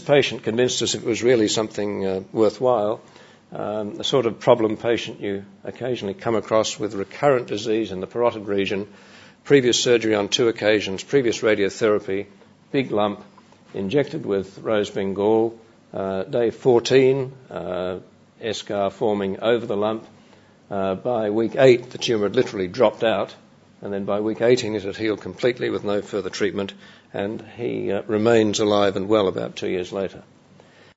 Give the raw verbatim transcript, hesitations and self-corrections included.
patient convinced us it was really something uh, worthwhile. Um, the sort of problem patient you occasionally come across with recurrent disease in the parotid region, previous surgery on two occasions, previous radiotherapy, big lump, injected with rose bengal, uh, day fourteen, uh, eschar forming over the lump. Uh, by week eight, the tumour had literally dropped out, and then by week eighteen it had healed completely with no further treatment, and he uh, remains alive and well about two years later.